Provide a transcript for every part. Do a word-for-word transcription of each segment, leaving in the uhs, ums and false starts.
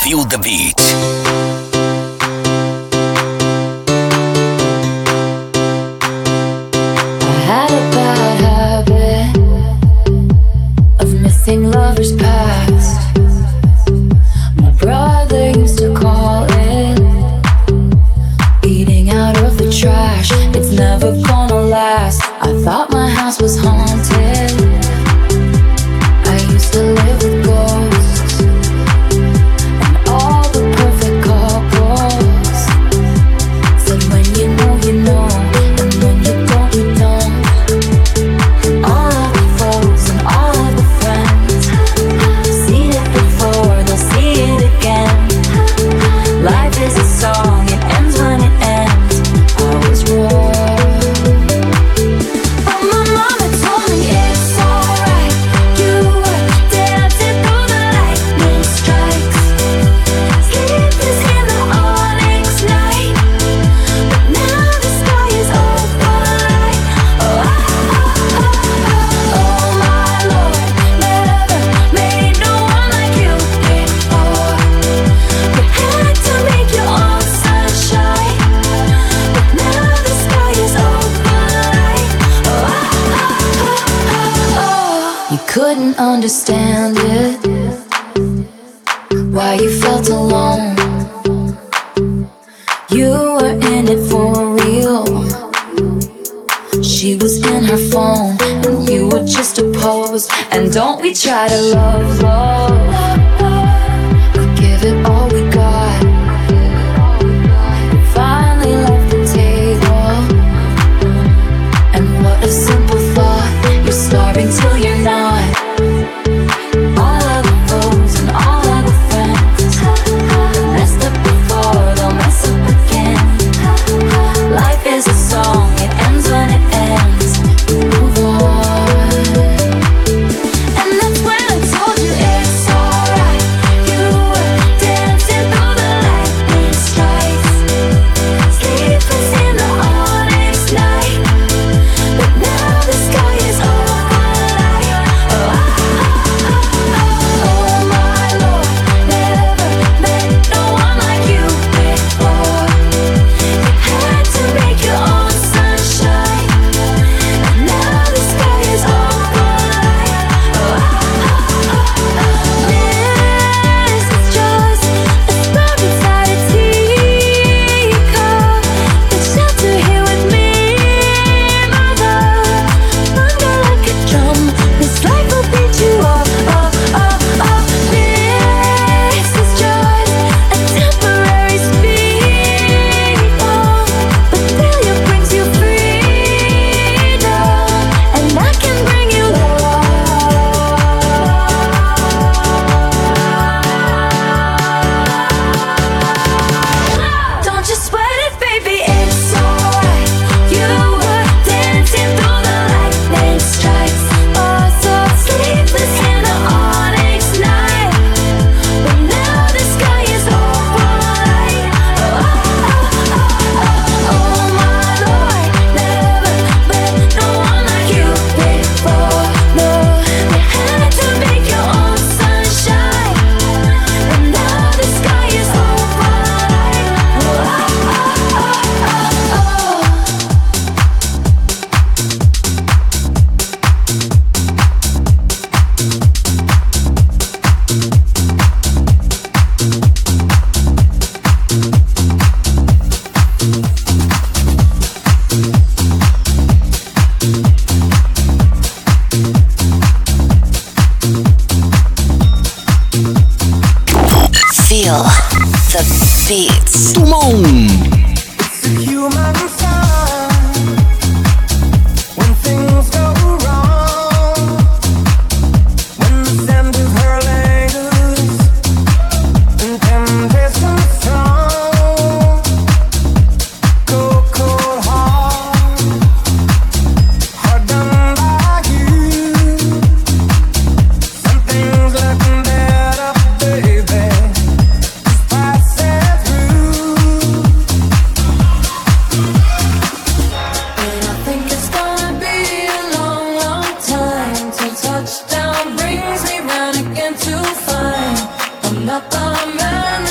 Feel the Beat. Lovers past. My brother used to call it eating out of the trash. It's never gonna last. I thought my house was haunted. I used to live with ghosts and all the perfect couples. Said when you know, you know, and when you don't, you don't. All of the foes and all of the friends, seen it before, they'll see it again. Life is a song, it ends when it ends. I was wrong, but my mama told me it's alright. You were dancing through the lightning strikes, sleepless in the onyx night, but now the sky is overlight. Oh, oh, oh, oh, oh, my Lord, never made no one like you before. You had to make your own sunshine, but now the sky is overlight. Oh, oh, oh, oh, oh. You couldn't understand it, why you felt alone. You were in it for real. She was in her phone, and you were just a pose. And don't we try to love, love? We give it all we got. We finally left the table, and what a simple thought. You're starving till you're not. All of the foes and all of the friends messed up before, they'll mess up again. Life is a song, it ends when it ends. You move on, and that's when I told you it's alright. You were dancing through the lightning strikes, sleepless in the onyx night, but now the sky is overlight. Oh, oh, oh, oh, oh, my Lord, never met no one like you before. You had to make your own sunshine, and now the sky is overlight. Oh, oh, oh, oh, this is just a spark inside a teacup. The shelter here with me, my love. Thunder like a drum, this life will beat you up, up, up, up. This is just a temporary speed bump, but failure brings you freedom, and I can bring you love. Don't you sweat it, baby, it's alright. You were dancing through the lightning strikes, oh, so sleepless in the onyx night, but now the sky is overlight. Oh, oh, oh, oh, oh, my Lord, never met no one like you before. No, you had to make your own sunshine, and now the sky is overlight. Oh, oh, oh, oh, oh, oh. Feel the beats. Tout le monde. It's a human sign when things go wrong, when the sand is hurling and temptation strong. Cold, cold heart, hard done by you. Something's looking better, baby. Just passing through. not the man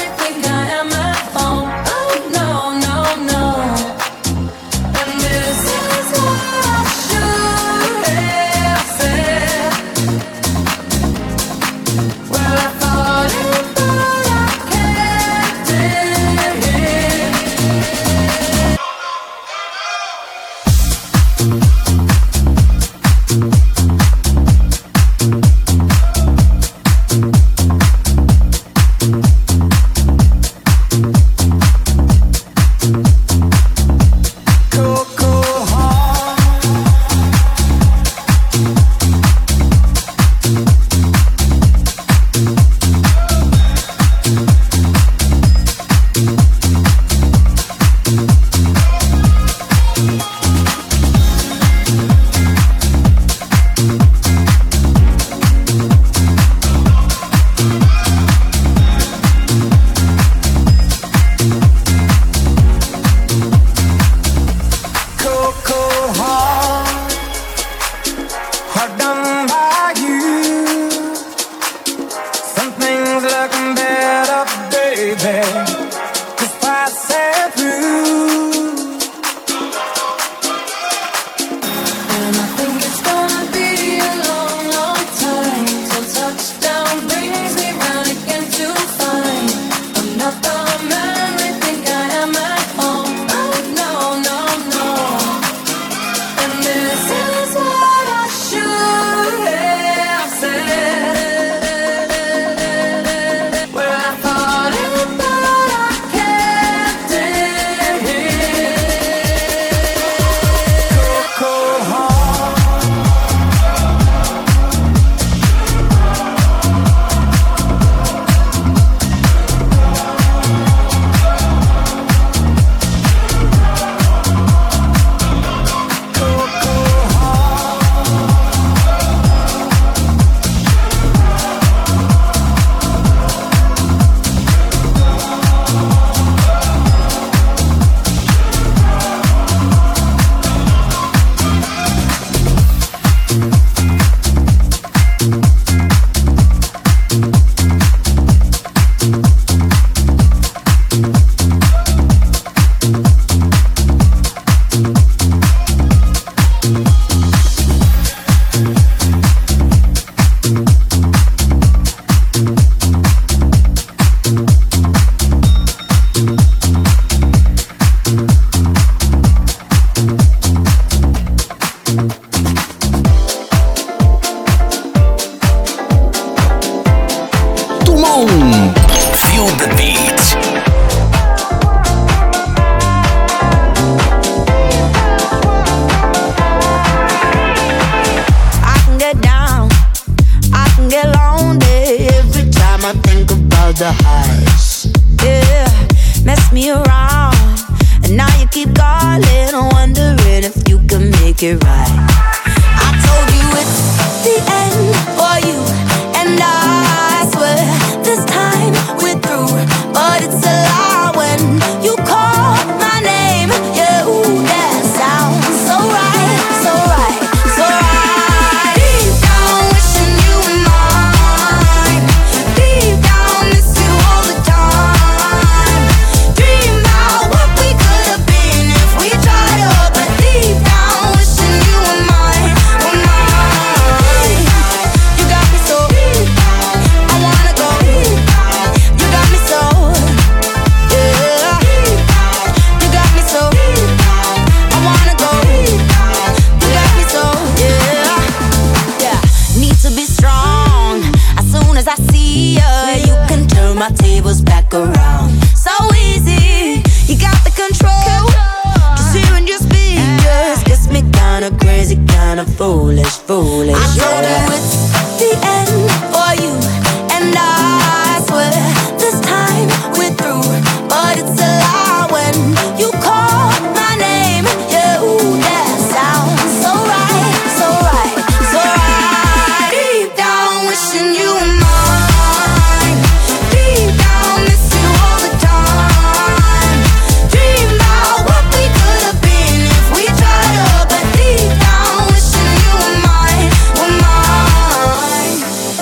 above the highs. Yeah, mess me around, and now you keep calling, wondering if you can make it right. I told you it's the end for you, and I swear this time we're through. But it's a lie when you call my name. Yeah, ooh, that sounds so right, so right, so right. Deep down, wishing you were mine. Deep down, miss you all the time. Dream about what we could have been if we tried up. But deep down, wishing you were mine, were mine. You got me so, I wanna go. You got me so, yeah. You got me so, I wanna go. You got me so, yeah. Yeah, need to be strong. As soon as I see ya, you can turn my tables back around. So easy, you got the control. Just hearing your speakers gets me kinda crazy, kinda foolish, foolish. I told you it's the end for you, and I swear this time we're through. But it's a lie when you call my name. Yeah, ooh, that sounds so right, so right, so right. Deep down, wishing you were mine. Deep down, miss you all the time. Dream about what we could have been if we tried up. But deep down, wishing you were mine, were mine.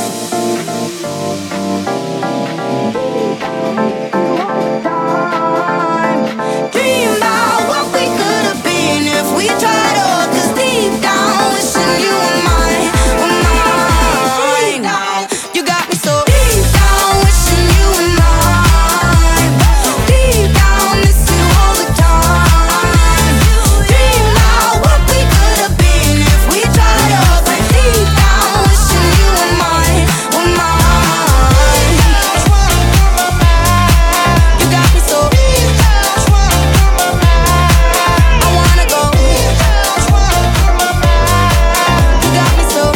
Dream about what we could have been if we tried up. 'Cause deep down, wishing you were mine, were mine. You got me so deep down, wishing you were mine. Deep down, miss you all the time. Dream about what we could have been if we tried up. But deep down, wishing you were mine, were mine. You got me so, I wanna go. You got me so,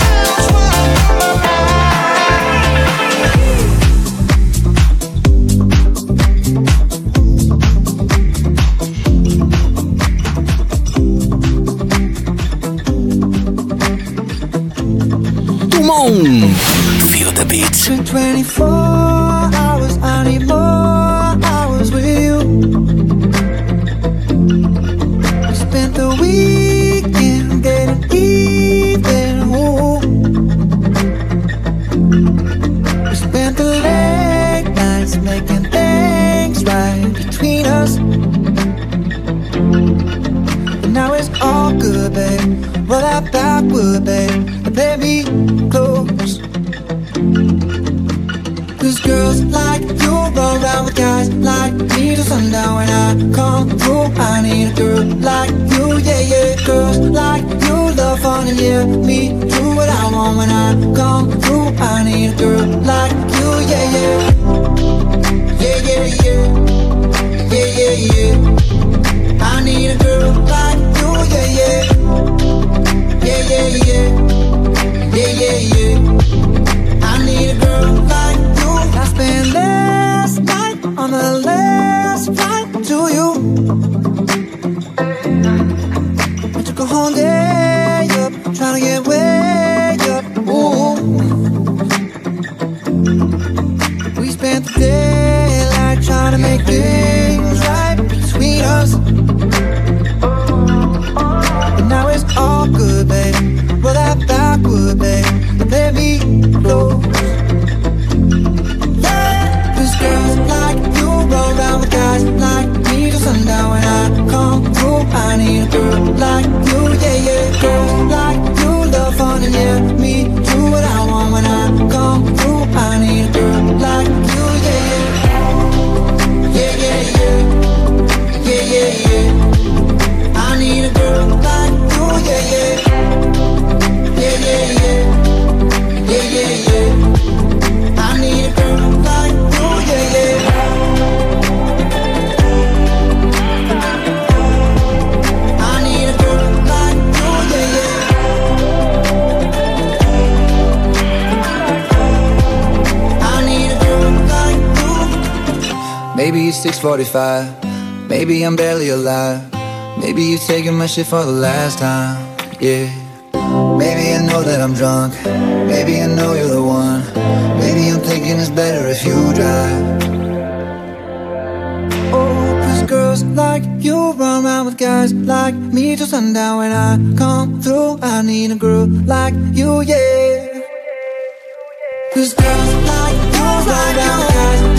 Come on! Feel the beat. Been twenty-four hours, I need more hours with you. We spent the weekend getting even. Ooh. We spent the late nights making things right between us. But now it's all good, babe. Roll that backward, babe, and play me close. 'Cause girls like you run around with guys like me till sundown. When I come through, I need a girl like you, yeah, yeah. Girls like you love fun and yeah, me do what I want. When I come through, I need a girl like you, yeah, yeah. Yeah, yeah, yeah. Yeah, yeah, yeah. I need a girl like you, yeah, yeah. Yeah, yeah, yeah. Yeah, yeah, yeah. I need a girl like you. I spent last night on the last flight to you. I took a whole day up, trying to get way up. Ooh. We spent the daylight trying to make things right between us. But now it's all good, babe. Roll that backward, babe, and let me close. Yeah, 'cause girls like you roll around with guys like me till sundown. When I come through, I need a girl like you, yeah, yeah. Girls like you love fun and yeah, me do what I want. When I come through, I need a girl like you, yeah, yeah. Maybe it's six forty-five. Maybe I'm barely alive. Maybe you're taking my shit for the last time. Yeah. Maybe I know that I'm drunk. Maybe I know you're the one. Maybe I'm thinking it's better if you drive. Oh, cause girls like you run around with guys like me till sundown. When I come through, I need a girl like you, yeah. Cause girls like you run around with guys